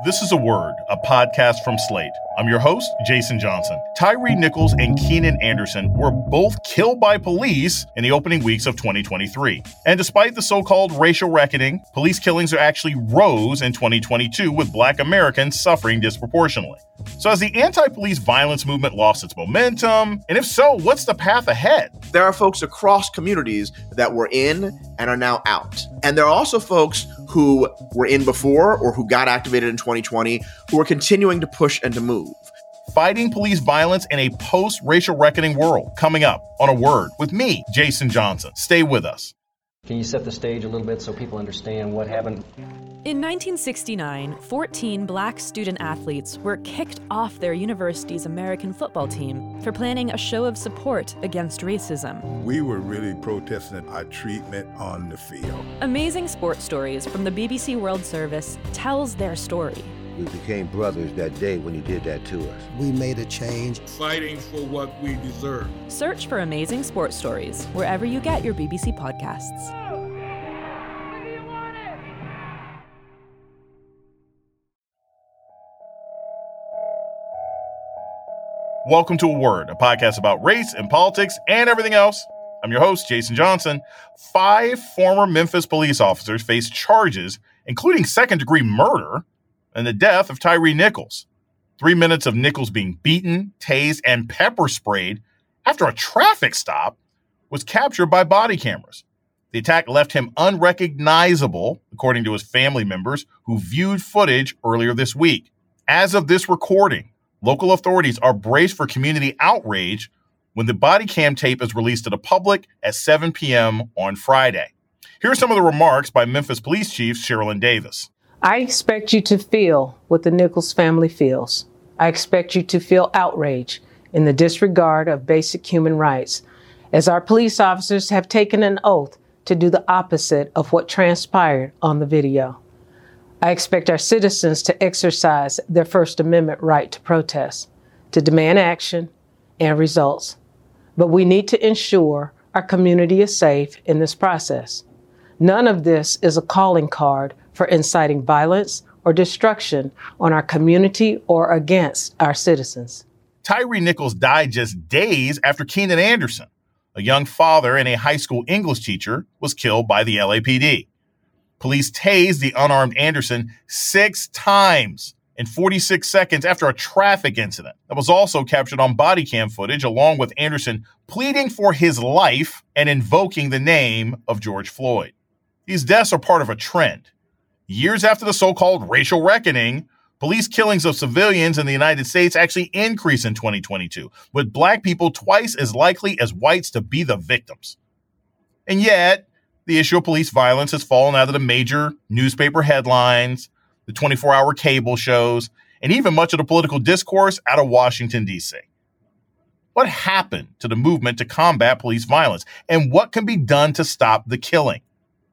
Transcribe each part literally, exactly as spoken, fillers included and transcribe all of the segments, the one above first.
This is A Word, a podcast from Slate. I'm your host, Jason Johnson. Tyre Nichols and Keenan Anderson were both killed by police in the opening weeks of twenty twenty-three. And despite the so-called racial reckoning, police killings are actually rose in twenty twenty-two, with Black Americans suffering disproportionately. So has the anti-police violence movement lost its momentum? And if so, what's the path ahead? There are folks across communities that were in and are now out. And there are also folks who were in before or who got activated in twenty twenty who are continuing to push and to move. Fighting police violence in a post-racial reckoning world. Coming up on A Word with me, Jason Johnson. Stay with us. Can you set the stage a little bit so people understand what happened? In nineteen sixty-nine, fourteen Black student athletes were kicked off their university's American football team for planning a show of support against racism. We were really protesting our treatment on the field. Amazing Sports Stories from the B B C World Service tells their story. We became brothers that day when you did that to us. We made a change. Fighting for what we deserve. Search for Amazing Sports Stories wherever you get your B B C podcasts. Welcome to A Word, a podcast about race and politics and everything else. I'm your host, Jason Johnson. Five former Memphis police officers face charges, including second-degree murder, and the death of Tyre Nichols. Three minutes of Nichols being beaten, tased, and pepper sprayed after a traffic stop was captured by body cameras. The attack left him unrecognizable, according to his family members, who viewed footage earlier this week. As of this recording, local authorities are braced for community outrage when the body cam tape is released to the public at seven p.m. on Friday. Here are some of the remarks by Memphis Police Chief Sherilyn Davis. I expect you to feel what the Nichols family feels. I expect you to feel outrage in the disregard of basic human rights, as our police officers have taken an oath to do the opposite of what transpired on the video. I expect our citizens to exercise their First Amendment right to protest, to demand action and results. But we need to ensure our community is safe in this process. None of this is a calling card for inciting violence or destruction on our community or against our citizens. Tyre Nichols died just days after Keenan Anderson, a young father and a high school English teacher, was killed by the L A P D. Police tased the unarmed Anderson six times in forty-six seconds after a traffic incident that was also captured on body cam footage, along with Anderson pleading for his life and invoking the name of George Floyd. These deaths are part of a trend. Years after the so-called racial reckoning, police killings of civilians in the United States actually increased in twenty twenty-two, with Black people twice as likely as whites to be the victims. And yet, the issue of police violence has fallen out of the major newspaper headlines, the twenty-four hour cable shows, and even much of the political discourse out of Washington, D C. What happened to the movement to combat police violence, and what can be done to stop the killing?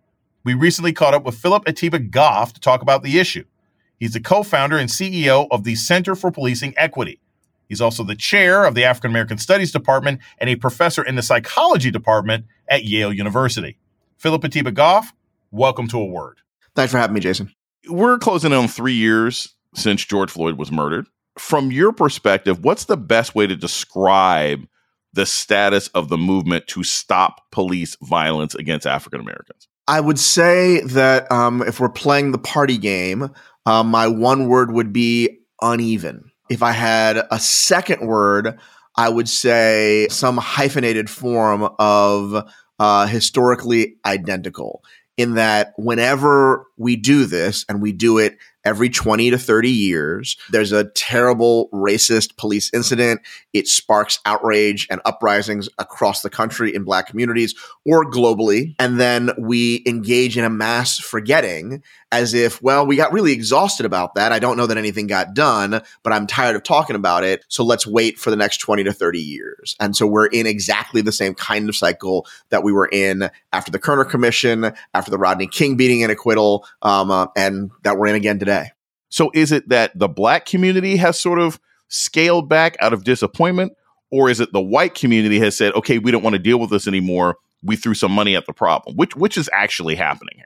We recently caught up with Philip Atiba Goff to talk about the issue. He's the co-founder and C E O of the Center for Policing Equity. He's also the chair of the African American Studies Department and a professor in the psychology department at Yale University. Philip Atiba Goff, welcome to A Word. Thanks for having me, Jason. We're closing in on three years since George Floyd was murdered. From your perspective, what's the best way to describe the status of the movement to stop police violence against African Americans? I would say that um, if we're playing the party game, um, my one word would be uneven. If I had a second word, I would say some hyphenated form of uh, historically identical, in that whenever we do this, and we do it every twenty to thirty years, there's a terrible racist police incident. It sparks outrage and uprisings across the country in Black communities or globally. And then we engage in a mass forgetting as if, well, we got really exhausted about that. I don't know that anything got done, but I'm tired of talking about it. So let's wait for the next twenty to thirty years. And so we're in exactly the same kind of cycle that we were in after the Kerner Commission, after the Rodney King beating and acquittal, um, uh, and that we're in again today. So is it that the Black community has sort of scaled back out of disappointment, or is it the white community has said, okay, we don't want to deal with this anymore. We threw some money at the problem. Which which is actually happening here?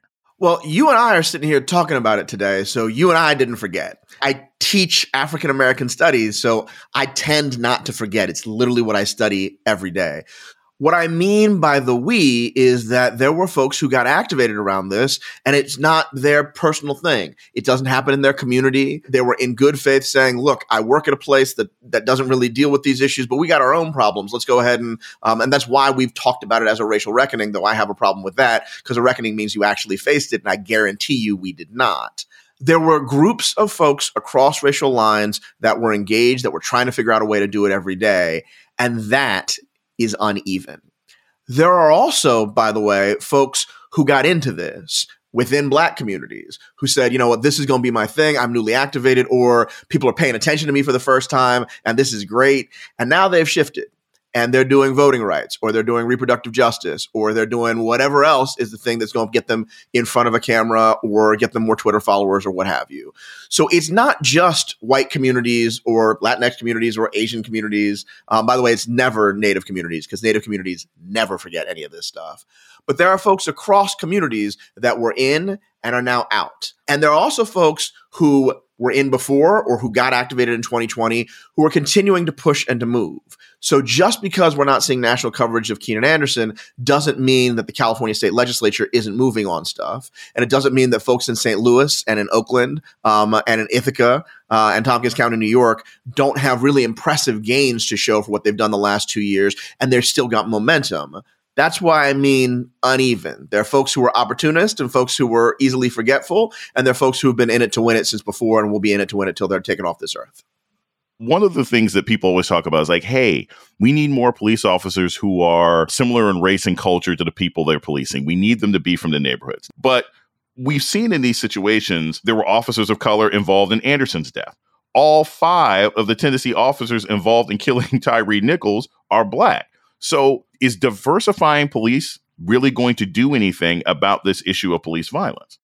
Well, you and I are sitting here talking about it today, so you and I didn't forget. I teach African American studies, so I tend not to forget. It's literally what I study every day. What I mean by the we is that there were folks who got activated around this, and it's not their personal thing. It doesn't happen in their community. They were in good faith saying, look, I work at a place that, that doesn't really deal with these issues, but we got our own problems. Let's go ahead and, um, and that's why we've talked about it as a racial reckoning, though I have a problem with that because a reckoning means you actually faced it, and I guarantee you we did not. There were groups of folks across racial lines that were engaged, that were trying to figure out a way to do it every day, and that is uneven. There are also, by the way, folks who got into this within Black communities who said, you know what, this is going to be my thing. I'm newly activated, or people are paying attention to me for the first time, and this is great. And now they've shifted. And they're doing voting rights, or they're doing reproductive justice, or they're doing whatever else is the thing that's going to get them in front of a camera or get them more Twitter followers or what have you. So it's not just white communities or Latinx communities or Asian communities. Um, by the way, it's never Native communities, because Native communities never forget any of this stuff. But there are folks across communities that were in and are now out. And there are also folks who were in before or who got activated in twenty twenty who are continuing to push and to move. So just because we're not seeing national coverage of Keenan Anderson doesn't mean that the California state legislature isn't moving on stuff. And it doesn't mean that folks in Saint Louis and in Oakland um, and in Ithaca uh, and Tompkins County, New York, don't have really impressive gains to show for what they've done the last two years, and they've still got momentum. That's why I mean uneven. There are folks who are opportunists and folks who were easily forgetful, and there are folks who have been in it to win it since before and will be in it to win it till they're taken off this earth. One of the things that people always talk about is like, hey, we need more police officers who are similar in race and culture to the people they're policing. We need them to be from the neighborhoods. But we've seen in these situations, there were officers of color involved in Anderson's death. All five of the Tennessee officers involved in killing Tyre Nichols are Black. So is diversifying police really going to do anything about this issue of police violence?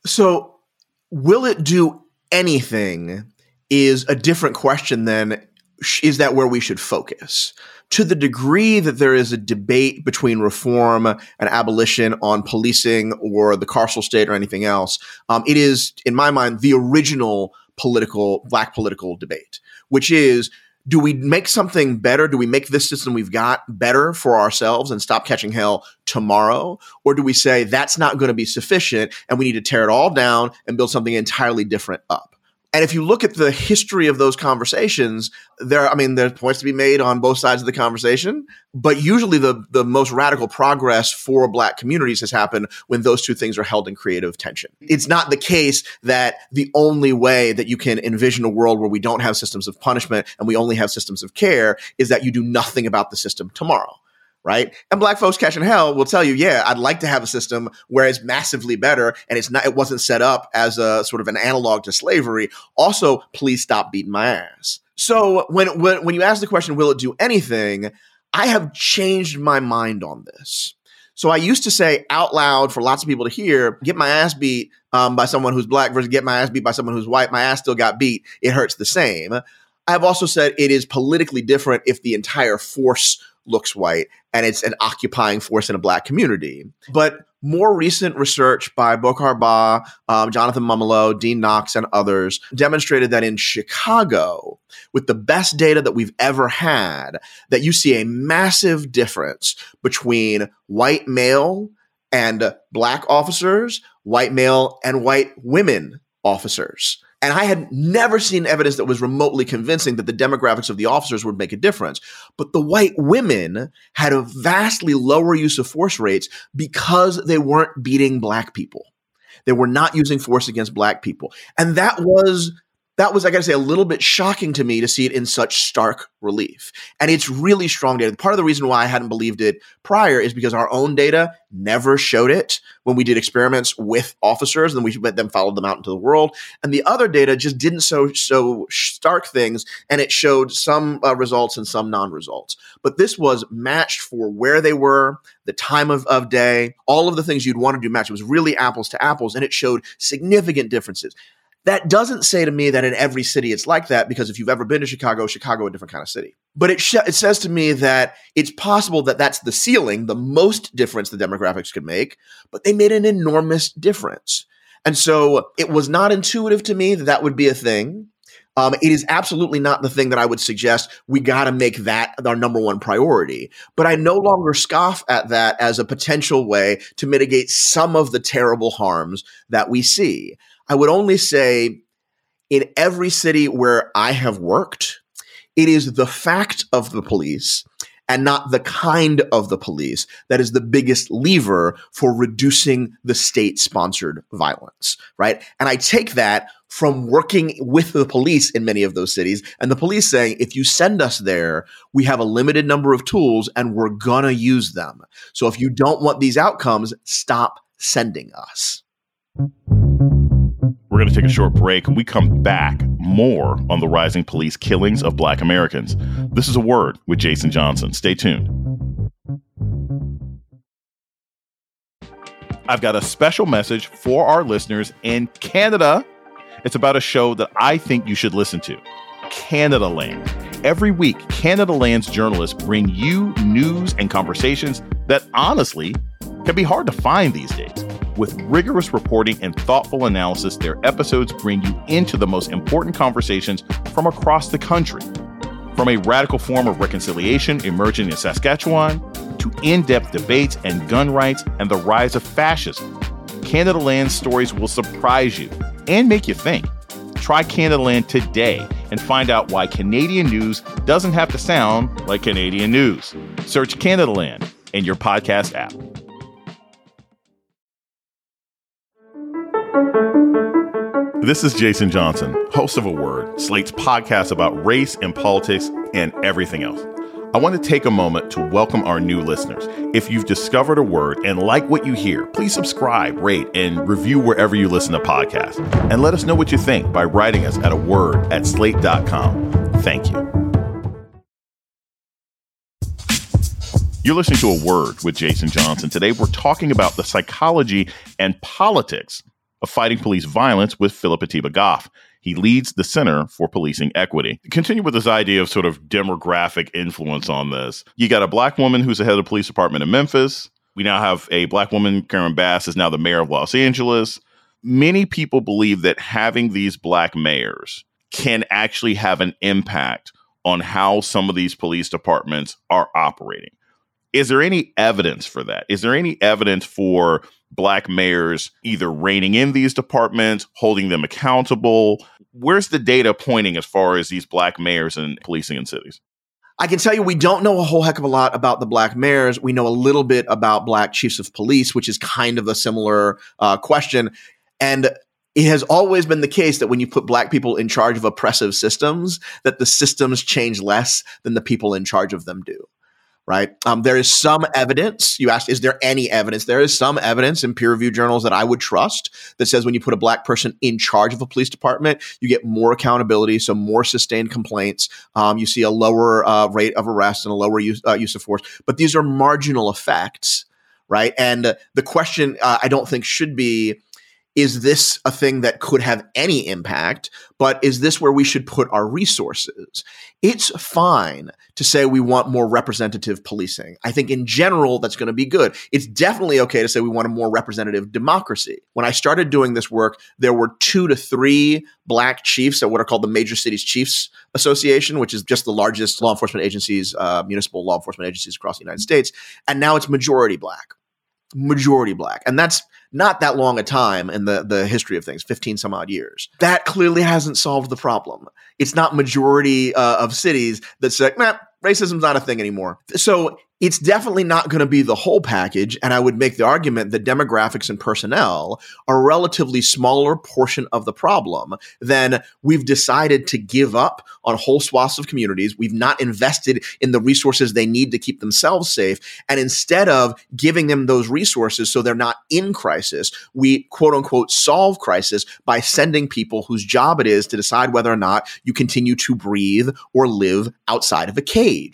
So will it do anything is a different question than is that where we should focus? To the degree that there is a debate between reform and abolition on policing or the carceral state or anything else, um, it is, in my mind, the original political, Black political debate, which is, do we make something better? Do we make this system we've got better for ourselves and stop catching hell tomorrow? Or do we say that's not going to be sufficient and we need to tear it all down and build something entirely different up? And if you look at the history of those conversations, there, I mean, there's points to be made on both sides of the conversation, but usually the, the most radical progress for Black communities has happened when those two things are held in creative tension. It's not the case that the only way that you can envision a world where we don't have systems of punishment and we only have systems of care is that you do nothing about the system tomorrow. Right. And Black folks catching hell will tell you, yeah, I'd like to have a system where it's massively better and it's not, it wasn't set up as a sort of an analog to slavery. Also, please stop beating my ass. So when, when, when you ask the question, will it do anything? I have changed my mind on this. So I used to say out loud for lots of people to hear, get my ass beat um, by someone who's Black versus get my ass beat by someone who's white. My ass still got beat. It hurts the same. I've also said it is politically different if the entire force looks white and it's an occupying force in a Black community. But more recent research by Bocar Ba, um, Jonathan Mumolo, Dean Knox, and others demonstrated that in Chicago, with the best data that we've ever had, that you see a massive difference between white male and Black officers, white male and white women officers. And I had never seen evidence that was remotely convincing that the demographics of the officers would make a difference. But the white women had a vastly lower use of force rates because they weren't beating Black people. They were not using force against Black people. And that was, that was, I gotta say, a little bit shocking to me to see it in such stark relief. And it's really strong data. Part of the reason why I hadn't believed it prior is because our own data never showed it when we did experiments with officers, and then we let them follow them out into the world. And the other data just didn't show so stark things, and it showed some uh, results and some non-results. But this was matched for where they were, the time of, of day, all of the things you'd want to do match. It was really apples to apples, and it showed significant differences. That doesn't say to me that in every city it's like that, because if you've ever been to Chicago, Chicago, a different kind of city. But it, sh- it says to me that it's possible that that's the ceiling, the most difference the demographics could make, but they made an enormous difference. And so it was not intuitive to me that that would be a thing. Um, it is absolutely not the thing that I would suggest we got to make that our number one priority. But I no longer scoff at that as a potential way to mitigate some of the terrible harms that we see. I would only say in every city where I have worked, it is the fact of the police and not the kind of the police that is the biggest lever for reducing the state-sponsored violence, right? And I take that from working with the police in many of those cities, and the police saying, if you send us there, we have a limited number of tools and we're gonna use them. So if you don't want these outcomes, stop sending us. We're going to take a short break. When we come back, more on the rising police killings of Black Americans. This is A Word with Jason Johnson. Stay tuned. I've got a special message for our listeners in Canada. It's about a show that I think you should listen to, Canadaland. Every week, Canadaland's journalists bring you news and conversations that honestly can be hard to find these days. With rigorous reporting and thoughtful analysis, their episodes bring you into the most important conversations from across the country. From a radical form of reconciliation emerging in Saskatchewan to in-depth debates and gun rights and the rise of fascism, Canadaland's stories will surprise you and make you think. Try Canadaland today and find out why Canadian news doesn't have to sound like Canadian news. Search Canadaland in your podcast app. This is Jason Johnson, host of A Word, Slate's podcast about race and politics and everything else. I want to take a moment to welcome our new listeners. If you've discovered A Word and like what you hear, please subscribe, rate, and review wherever you listen to podcasts. And let us know what you think by writing us at a word at slate dot com. Thank you. You're listening to A Word with Jason Johnson. Today, we're talking about the psychology and politics of fighting police violence with Philip Atiba Goff. He leads the Center for Policing Equity. Continue with this idea of sort of demographic influence on this. You got a Black woman who's the head of the police department in Memphis. We now have a Black woman, Karen Bass, is now the mayor of Los Angeles. Many people believe that having these Black mayors can actually have an impact on how some of these police departments are operating. Is there any evidence for that? Is there any evidence for Black mayors either reining in these departments, holding them accountable? Where's the data pointing as far as these Black mayors and policing in cities? I can tell you we don't know a whole heck of a lot about the Black mayors. We know a little bit about Black chiefs of police, which is kind of a similar uh, question. And it has always been the case that when you put Black people in charge of oppressive systems, that the systems change less than the people in charge of them do. Right. Um, there is some evidence. You asked, is there any evidence? There is some evidence in peer-reviewed journals that I would trust that says when you put a Black person in charge of a police department, you get more accountability, so more sustained complaints. Um, you see a lower uh, rate of arrest and a lower use, uh, use of force. But these are marginal effects. Right. And uh, the question uh, I don't think should be, is this a thing that could have any impact, but is this where we should put our resources? It's fine to say we want more representative policing. I think in general, that's going to be good. It's definitely okay to say we want a more representative democracy. When I started doing this work, there were two to three Black chiefs at what are called the Major Cities Chiefs Association, which is just the largest law enforcement agencies, uh, municipal law enforcement agencies across the United States. And now it's majority Black. Majority Black. And that's not that long a time in the, the history of things, fifteen some odd years. That clearly hasn't solved the problem. It's not majority uh, of cities that say, nah, racism's not a thing anymore. So it's definitely not going to be the whole package. And I would make the argument that demographics and personnel are a relatively smaller portion of the problem than we've decided to give up on whole swaths of communities. We've not invested in the resources they need to keep themselves safe. And instead of giving them those resources so they're not in crisis, we quote unquote solve crisis by sending people whose job it is to decide whether or not you continue to breathe or live outside of a cage.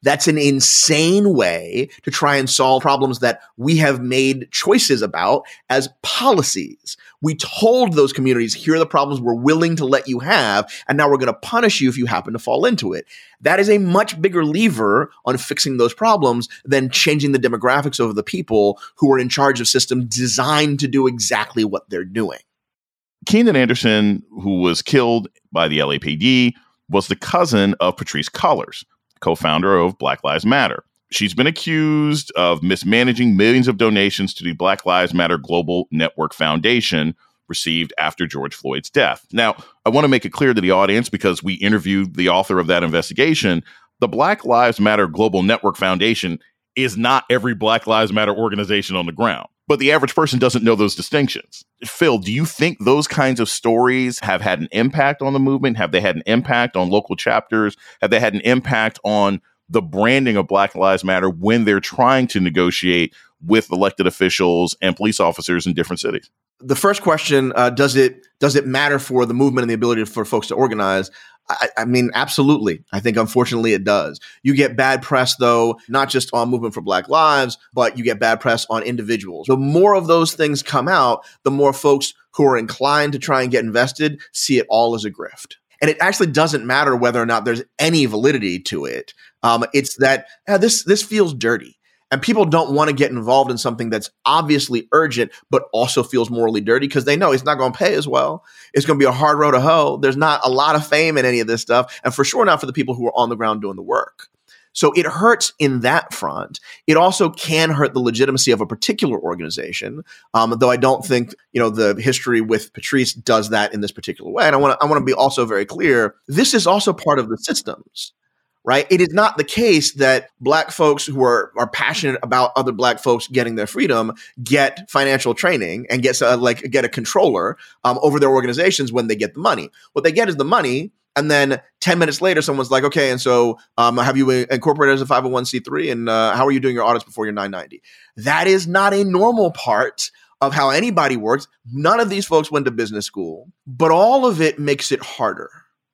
That's an insane way to try and solve problems that we have made choices about as policies. We told those communities, here are the problems we're willing to let you have, and now we're going to punish you if you happen to fall into it. That is a much bigger lever on fixing those problems than changing the demographics of the people who are in charge of systems designed to do exactly what they're doing. Keenan Anderson, who was killed by the L A P D, was the cousin of Patrisse Cullors, co-founder of Black Lives Matter. She's been accused of mismanaging millions of donations to the Black Lives Matter Global Network Foundation received after George Floyd's death. Now, I want to make it clear to the audience, because we interviewed the author of that investigation, the Black Lives Matter Global Network Foundation is not every Black Lives Matter organization on the ground. But the average person doesn't know those distinctions. Phil, do you think those kinds of stories have had an impact on the movement? Have they had an impact on local chapters? Have they had an impact on the branding of Black Lives Matter when they're trying to negotiate with elected officials and police officers in different cities? The first question, uh, does it does it matter for the movement and the ability for folks to organize? I, I mean, absolutely. I think, unfortunately, it does. You get bad press, though, not just on Movement for Black Lives, but you get bad press on individuals. The more of those things come out, the more folks who are inclined to try and get invested see it all as a grift. And it actually doesn't matter whether or not there's any validity to it. Um, it's that uh, this this feels dirty. And people don't want to get involved in something that's obviously urgent, but also feels morally dirty, because they know it's not going to pay as well. It's going to be a hard road to hoe. There's not a lot of fame in any of this stuff. And for sure not for the people who are on the ground doing the work. So it hurts in that front. It also can hurt the legitimacy of a particular organization, um, though I don't think, you know, the history with Patrisse does that in this particular way. And I want to I want to be also very clear. This is also part of the systems. Right? It is not the case that Black folks who are, are passionate about other Black folks getting their freedom get financial training and get uh, like get a controller um, over their organizations when they get the money. What they get is the money, and then ten minutes later, someone's like, "Okay, and so um, have you incorporated as a five oh one c three? And uh, how are you doing your audits before your nine ninety?" That is not a normal part of how anybody works. None of these folks went to business school, but all of it makes it harder.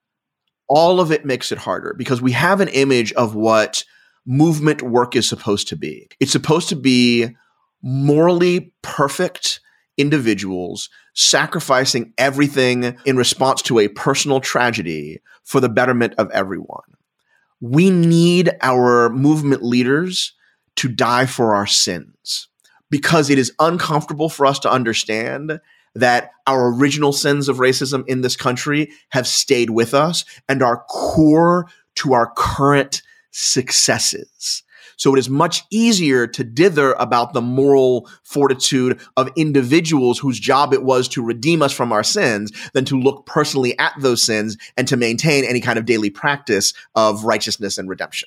All of it makes it harder because we have an image of what movement work is supposed to be. It's supposed to be morally perfect individuals sacrificing everything in response to a personal tragedy for the betterment of everyone. We need our movement leaders to die for our sins because it is uncomfortable for us to understand that our original sins of racism in this country have stayed with us and are core to our current successes. So it is much easier to dither about the moral fortitude of individuals whose job it was to redeem us from our sins than to look personally at those sins and to maintain any kind of daily practice of righteousness and redemption.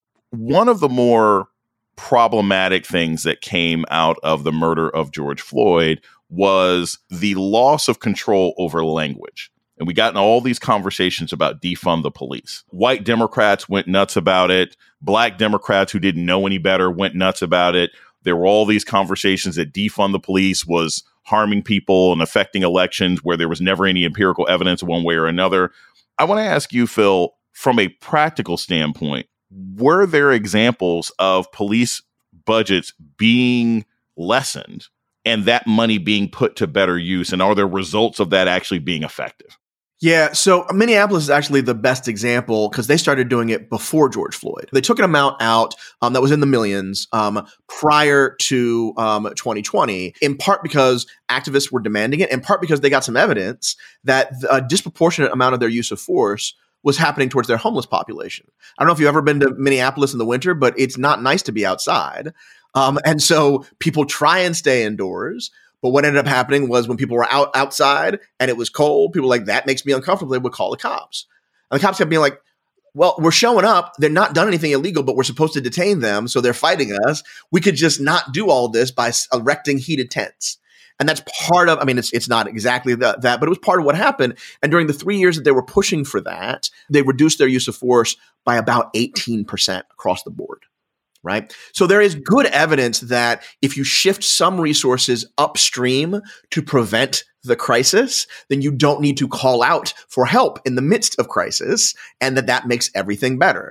One of the more problematic things that came out of the murder of George Floyd was the loss of control over language. And we got in all these conversations about defund the police. White Democrats went nuts about it. Black Democrats who didn't know any better went nuts about it. There were all these conversations that defund the police was harming people and affecting elections where there was never any empirical evidence one way or another. I want to ask you, Phil, from a practical standpoint, were there examples of police budgets being lessened and that money being put to better use? And are there results of that actually being effective? Yeah, so Minneapolis is actually the best example because they started doing it before George Floyd. They took an amount out um, that was in the millions um, prior to um, twenty twenty, in part because activists were demanding it, in part because they got some evidence that a disproportionate amount of their use of force was happening towards their homeless population. I don't know if you've ever been to Minneapolis in the winter, but it's not nice to be outside. Um, and so people try and stay indoors. But what ended up happening was when people were out outside and it was cold, people were like, that makes me uncomfortable. They would call the cops. And the cops kept being like, well, we're showing up. They're not done anything illegal, but we're supposed to detain them. So they're fighting us. We could just not do all this by erecting heated tents. And that's part of, I mean, it's it's not exactly the, that, but it was part of what happened. And during the three years that they were pushing for that, they reduced their use of force by about eighteen percent across the board. Right. So there is good evidence that if you shift some resources upstream to prevent the crisis, then you don't need to call out for help in the midst of crisis, and that that makes everything better.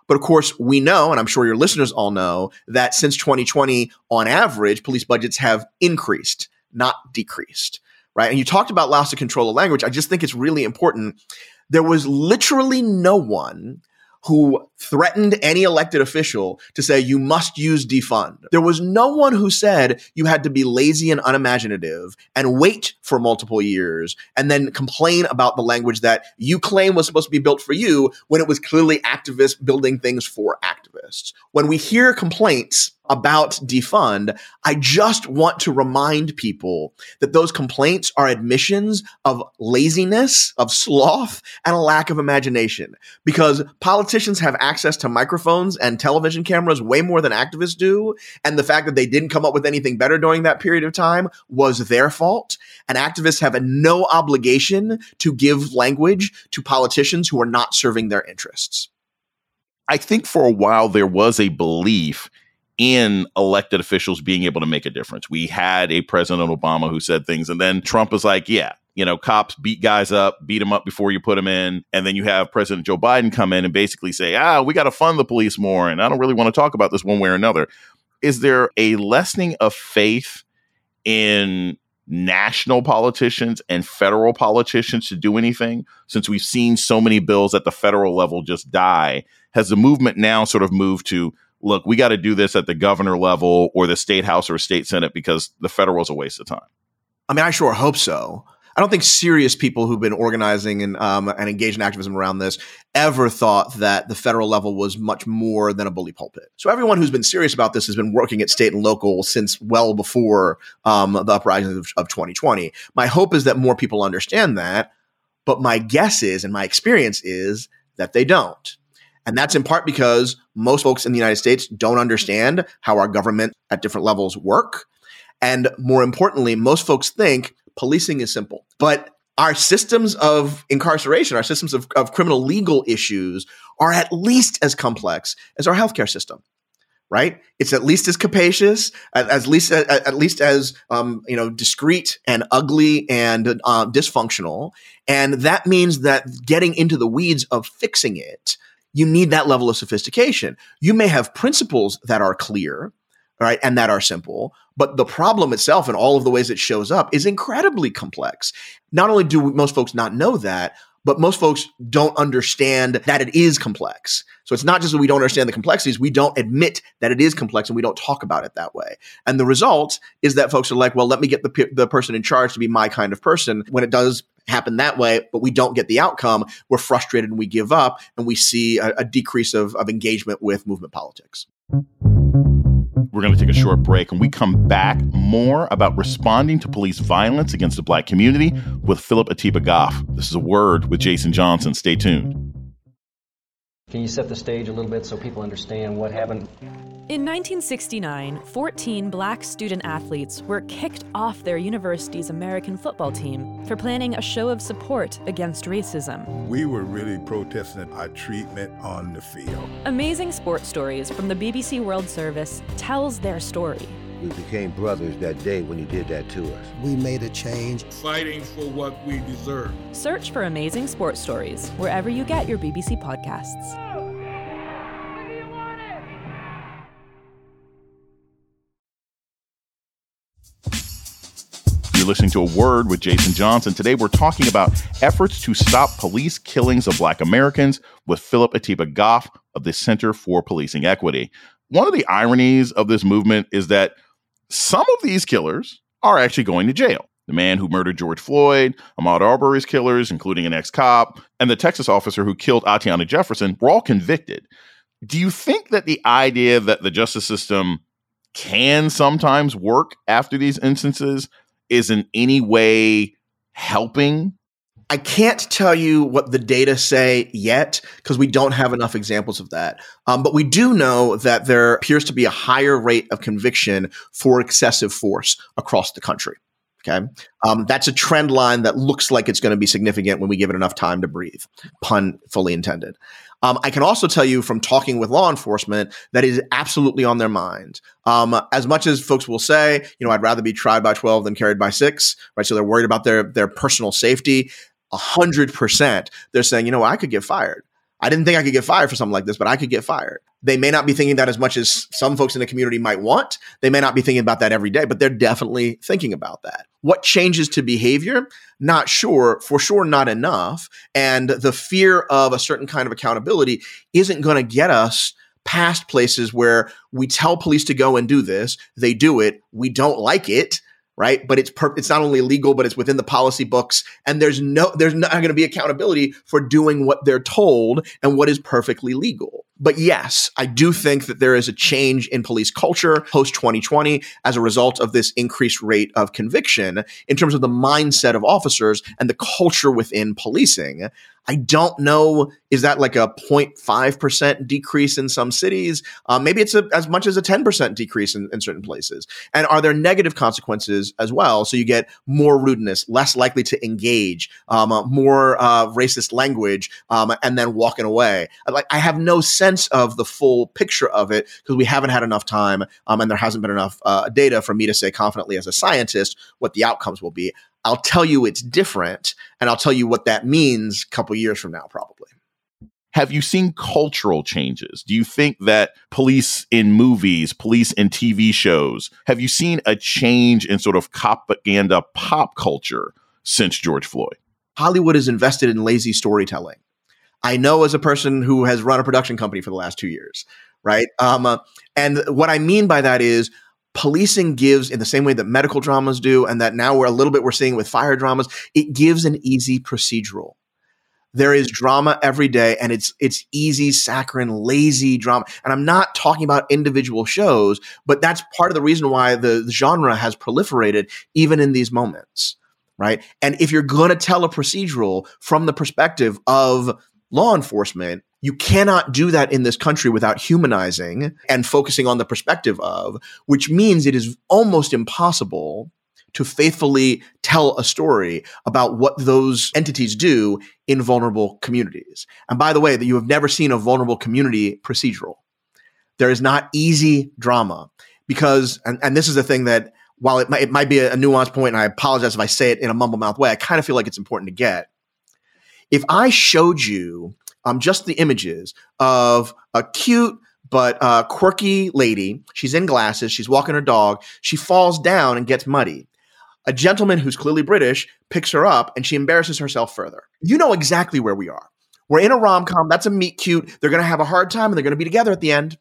But of course, we know, and I'm sure your listeners all know, that since twenty twenty, on average, police budgets have increased, not decreased, right? And you talked about loss of control of language. I just think it's really important. There was literally no one who threatened any elected official to say, you must use defund. There was no one who said you had to be lazy and unimaginative and wait for multiple years and then complain about the language that you claim was supposed to be built for you when it was clearly activists building things for activists. When we hear complaints about defund, I just want to remind people that those complaints are admissions of laziness, of sloth, and a lack of imagination. Because politicians have access to microphones and television cameras way more than activists do. And the fact that they didn't come up with anything better during that period of time was their fault. And activists have a no obligation to give language to politicians who are not serving their interests. I think for a while there was a belief in elected officials being able to make a difference. We had a President Obama who said things, and then Trump was like, yeah, you know, cops beat guys up, beat them up before you put them in. And then you have President Joe Biden come in and basically say, ah, we got to fund the police more. And I don't really want to talk about this one way or another. Is there a lessening of faith in national politicians and federal politicians to do anything? Since we've seen so many bills at the federal level just die, has the movement now sort of moved to, look, we got to do this at the governor level or the state house or state senate because the federal is a waste of time? I mean, I sure hope so. I don't think serious people who've been organizing and um, and engaged in activism around this ever thought that the federal level was much more than a bully pulpit. So everyone who's been serious about this has been working at state and local since well before um, the uprising of, of twenty twenty. My hope is that more people understand that, but my guess is, and my experience is, that they don't. And that's in part because most folks in the United States don't understand how our government at different levels work. And more importantly, most folks think policing is simple. But our systems of incarceration, our systems of, of criminal legal issues are at least as complex as our healthcare system, right? It's at least as capacious, at, at least at, at least as um, you know, discreet and ugly and uh, dysfunctional. And that means that getting into the weeds of fixing it, you need that level of sophistication. You may have principles that are clear, right, and that are simple, but the problem itself and all of the ways it shows up is incredibly complex. Not only do most folks not know that, but most folks don't understand that it is complex. So it's not just that we don't understand the complexities, we don't admit that it is complex and we don't talk about it that way. And the result is that folks are like, well, let me get the, pe- the person in charge to be my kind of person. When it does happen that way, but we don't get the outcome, we're frustrated and we give up, and we see a, a decrease of, of engagement with movement politics. We're going to take a short break. When we come back, more about responding to police violence against the Black community with Philip Atiba Goff. This is A Word with Jason Johnson. Stay tuned. Can you set the stage a little bit so people understand what happened? In nineteen sixty-nine, fourteen Black student athletes were kicked off their university's American football team for planning a show of support against racism. We were really protesting our treatment on the field. Amazing Sports Stories from the B B C World Service tells their story. We became brothers that day when you did that to us. We made a change. Fighting for what we deserve. Search for Amazing Sports Stories wherever you get your B B C podcasts. You're listening to A Word with Jason Johnson. Today, we're talking about efforts to stop police killings of Black Americans with Philip Atiba Goff of the Center for Policing Equity. One of the ironies of this movement is that some of these killers are actually going to jail. The man who murdered George Floyd, Ahmaud Arbery's killers, including an ex-cop, and the Texas officer who killed Atiana Jefferson were all convicted. Do you think that the idea that the justice system can sometimes work after these instances is in any way helping? I can't tell you what the data say yet because we don't have enough examples of that. Um, but we do know that there appears to be a higher rate of conviction for excessive force across the country. Okay. Um, that's a trend line that looks like it's going to be significant when we give it enough time to breathe, pun fully intended. Um, I can also tell you from talking with law enforcement that it is absolutely on their mind. Um, as much as folks will say, you know, I'd rather be tried by twelve than carried by six, right? So they're worried about their, their personal safety. A hundred percent. They're saying, you know, I could get fired. I didn't think I could get fired for something like this, but I could get fired. They may not be thinking that as much as some folks in the community might want. They may not be thinking about that every day, but they're definitely thinking about that. What changes to behavior? Not sure. For sure, not enough. And the fear of a certain kind of accountability isn't going to get us past places where we tell police to go and do this. They do it. We don't like it. Right. But it's per- it's not only legal, but it's within the policy books. And there's no there's not going to be accountability for doing what they're told and what is perfectly legal. But yes, I do think that there is a change in police culture post twenty twenty as a result of this increased rate of conviction in terms of the mindset of officers and the culture within policing. I don't know, is that like a zero point five percent decrease in some cities? Uh, maybe it's a, as much as a ten percent decrease in, in certain places. And are there negative consequences as well? So you get more rudeness, less likely to engage, um, uh, more uh, racist language, um, and then walking away. Like, I have no sense of the full picture of it because we haven't had enough time, um, and there hasn't been enough uh, data for me to say confidently as a scientist what the outcomes will be. I'll tell you it's different, and I'll tell you what that means a couple years from now, probably. Have you seen cultural changes? Do you think that police in movies, police in T V shows, have you seen a change in sort of propaganda pop culture since George Floyd? Hollywood is invested in lazy storytelling. I know as a person who has run a production company for the last two years, right? Um, uh, and what I mean by that is policing gives, in the same way that medical dramas do, and that now we're a little bit we're seeing with fire dramas, it gives an easy procedural. There is drama every day, and it's it's easy, saccharine, lazy drama. And I'm not talking about individual shows, but that's part of the reason why the, the genre has proliferated even in these moments, right? And if you're going to tell a procedural from the perspective of law enforcement, you cannot do that in this country without humanizing and focusing on the perspective of, which means it is almost impossible to faithfully tell a story about what those entities do in vulnerable communities. And by the way, that you have never seen a vulnerable community procedural. There is not easy drama because, and, and this is the thing that while it might, it might be a, a nuanced point, and I apologize if I say it in a mumble mouth way, I kind of feel like it's important to get. If I showed you um, just the images of a cute but uh, quirky lady, she's in glasses, she's walking her dog, she falls down and gets muddy. A gentleman who's clearly British picks her up and she embarrasses herself further. You know exactly where we are. We're in a rom-com. That's a meet cute. They're going to have a hard time and they're going to be together at the end.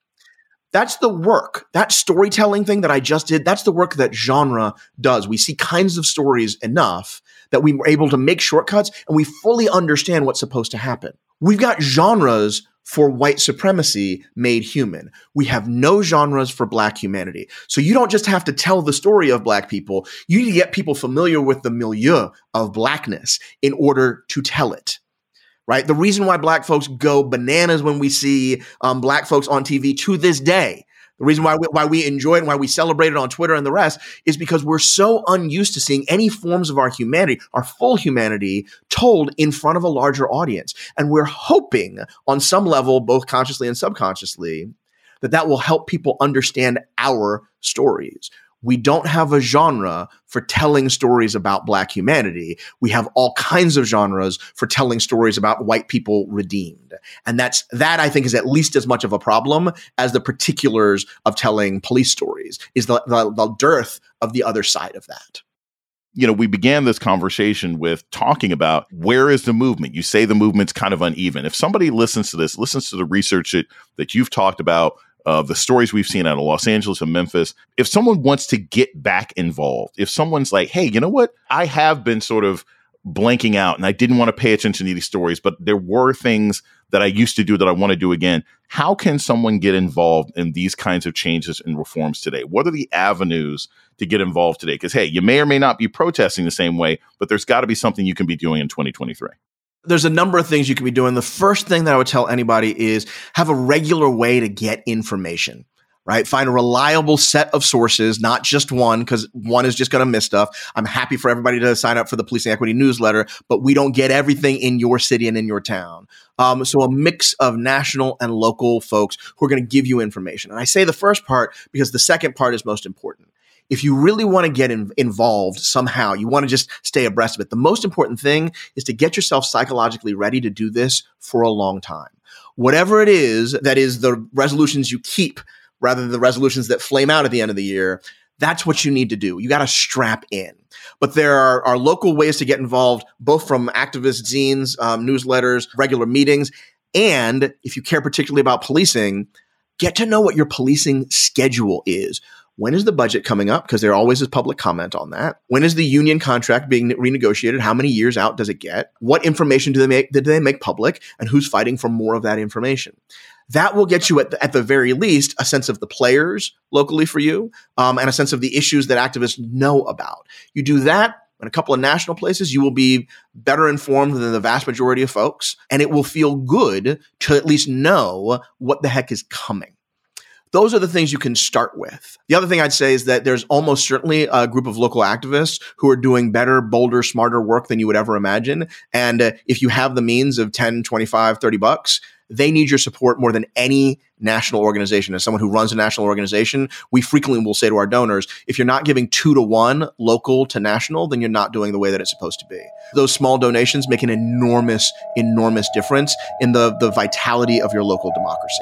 That's the work. That storytelling thing that I just did, that's the work that genre does. We see kinds of stories enough that we were able to make shortcuts and we fully understand what's supposed to happen. We've got genres for white supremacy made human. We have no genres for Black humanity. So you don't just have to tell the story of Black people. You need to get people familiar with the milieu of Blackness in order to tell it. Right? The reason why Black folks go bananas when we see um, Black folks on T V to this day, the reason why we, why we enjoy it and why we celebrate it on Twitter and the rest is because we're so unused to seeing any forms of our humanity, our full humanity, told in front of a larger audience. And we're hoping on some level, both consciously and subconsciously, that that will help people understand our stories. We don't have a genre for telling stories about Black humanity. We have all kinds of genres for telling stories about white people redeemed. And that's, that I think is at least as much of a problem as the particulars of telling police stories, is the, the, the dearth of the other side of that. You know, we began this conversation with talking about where is the movement? You say the movement's kind of uneven. If somebody listens to this, listens to the research that, that you've talked about, Uh, the stories we've seen out of Los Angeles and Memphis, if someone wants to get back involved, if someone's like, hey, you know what? I have been sort of blanking out and I didn't want to pay attention to these stories, but there were things that I used to do that I want to do again. How can someone get involved in these kinds of changes and reforms today? What are the avenues to get involved today? Because, hey, you may or may not be protesting the same way, but there's got to be something you can be doing in twenty twenty-three. There's a number of things you can be doing. The first thing that I would tell anybody is have a regular way to get information, right? Find a reliable set of sources, not just one, because one is just going to miss stuff. I'm happy for everybody to sign up for the Policing Equity newsletter, but we don't get everything in your city and in your town. Um, so a mix of national and local folks who are going to give you information. And I say the first part because the second part is most important. if you really want to get in, involved somehow, you want to just stay abreast of it, the most important thing is to get yourself psychologically ready to do this for a long time. Whatever it is that is the resolutions you keep rather than the resolutions that flame out at the end of the year, that's what you need to do. You got to strap in. But there are, are local ways to get involved, both from activist zines, um, newsletters, regular meetings. And if you care particularly about policing, get to know what your policing schedule is. When is the budget coming up? Because there always is public comment on that. When is the union contract being renegotiated? How many years out does it get? What information do they make, did they make public? And who's fighting for more of that information? That will get you at the, at the very least a sense of the players locally for you, um, and a sense of the issues that activists know about. You do that in a couple of national places, you will be better informed than the vast majority of folks, and it will feel good to at least know what the heck is coming. Those are the things you can start with. The other thing I'd say is that there's almost certainly a group of local activists who are doing better, bolder, smarter work than you would ever imagine. And uh, if you have the means of ten, twenty-five, thirty bucks, they need your support more than any national organization. As someone who runs a national organization, we frequently will say to our donors, if you're not giving two to one local to national, then you're not doing the way that it's supposed to be. Those small donations make an enormous, enormous difference in the, the vitality of your local democracy.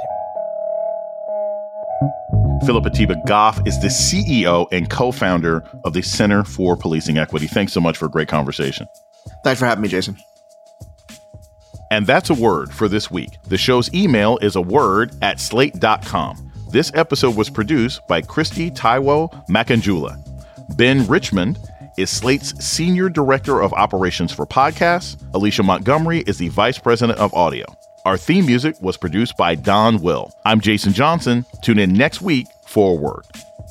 Philip Atiba Goff is the C E O and co-founder of the Center for Policing Equity. Thanks so much for a great conversation. Thanks for having me, Jason. And that's a word for this week. The show's email is a word at slate dot com. This episode was produced by Christy Taiwo Makanjula. Ben Richmond is Slate's Senior Director of Operations for Podcasts. Alicia Montgomery is the Vice President of Audio. Our theme music was produced by Don Will. I'm Jason Johnson. Tune in next week for a word.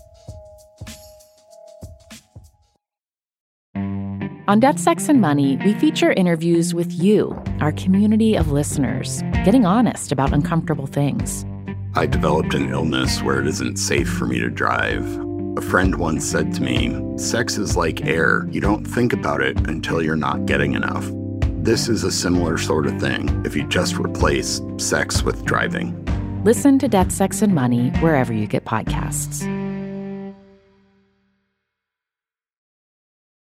On Death, Sex, and Money, we feature interviews with you, our community of listeners, getting honest about uncomfortable things. I developed an illness where it isn't safe for me to drive. A friend once said to me, sex is like air. You don't think about it until you're not getting enough. This is a similar sort of thing if you just replace sex with driving. Listen to Death, Sex, and Money wherever you get podcasts.